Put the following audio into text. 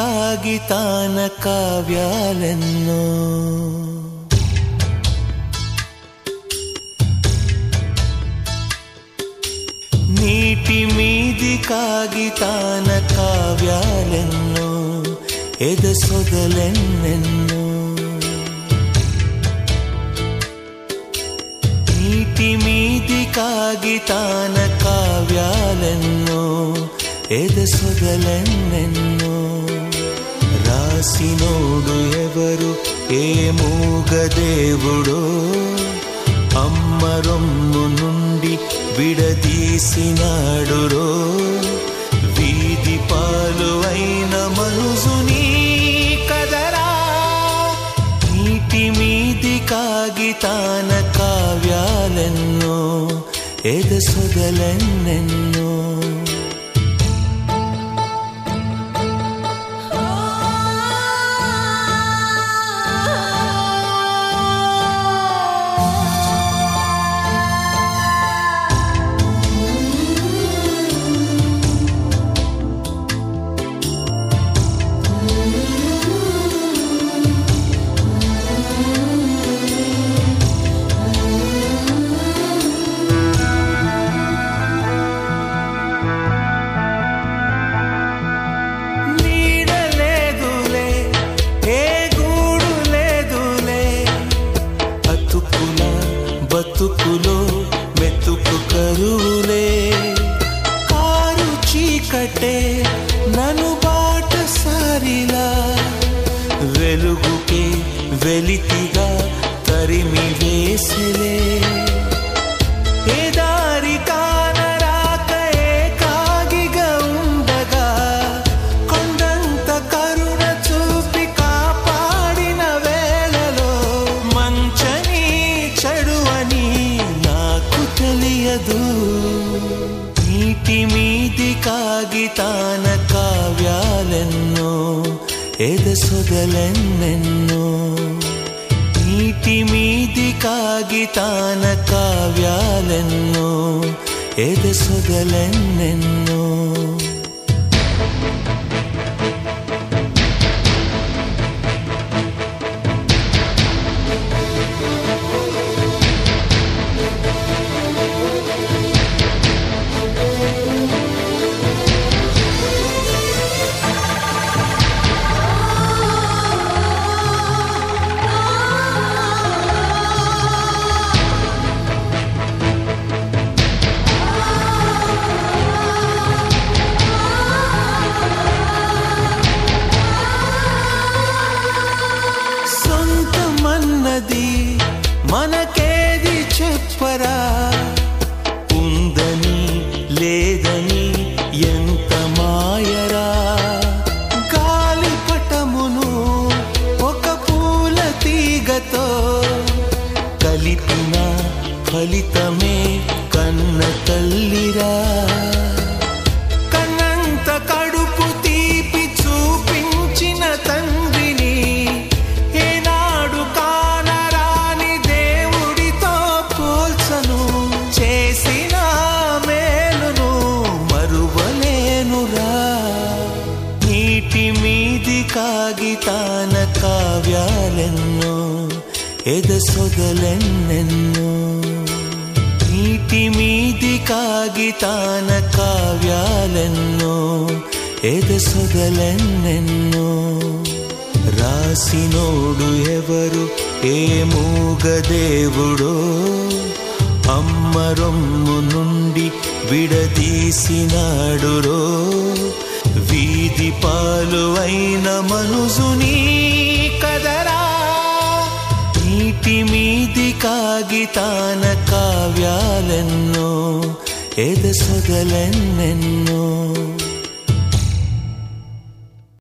కాగితాన కావ్యాలెన్నో. నీటి మీది కాగితాన కావ్యాలెన్నో, ఎదసొదలెన్నెన్నో. నీటి మీది కాగితాన కావ్యాలెన్నో, ఎదసొదలెన్నెన్నో. రాసినోడు ఎవరు ఏ మూగదేవుడో, అమ్మ రొమ్ము నుండి విడదీసినాడురో. వీధి పాలు అయిన మనుజుని కదరా, నీటి మీది కాగితాన కావ్యాలెన్నో, ఎదసొదలెన్నెన్నో. బతుకులో మెతుకు కరువులే, కారు చీకటే నను బాట సారిలా, వెలుగుకే వెలితిగా తరిమి వేసలే. ఏ దారి కానరాక ఏకాగిగా ఉండగా, కొండంత కరుణ చూపి కాపాడిన వేళలో, మంచని చెడు అని నాకు తెలియదు. నీటి మీది కాగితాన కావ్యాలెన్నో, ఎదసొదలెన్నెన్నో. నీటి మీది కాగితాన కావ్యాలెన్నో, ఎదసొదలెన్నెన్నో. మనకేది చెప్పరా, ఉందని లేదని ఎంత మాయరా. గాలిపటమును ఒక పూల తీగతో కలిపిన ఫలితమే కన్న తల్లిరా. కన్నంత కడుపు తీపి చూపించిన తండ్రిని ఏనాడు కానరాని దేవుడితో పోల్చను. చేసిన మేలును మరువలేనురా. నీటి మీది కాగితాన కావ్యాలెన్నో, ఎదసొదలెన్నెన్నో. నీటి మీది కాగితాన కావ్యాలెన్నో, ఎదసొదలెన్నెన్నో. రాసినోడు ఎవరు ఏ మూగదేవుడో, అమ్మ రొమ్ము నుండి విడదీసినాడురో. వీధి పాలు అయిన మనుజుని కదరా, నీటి మీది కాగితాన కావ్యాలెన్నో, ఎదసొదలెన్నెన్నో.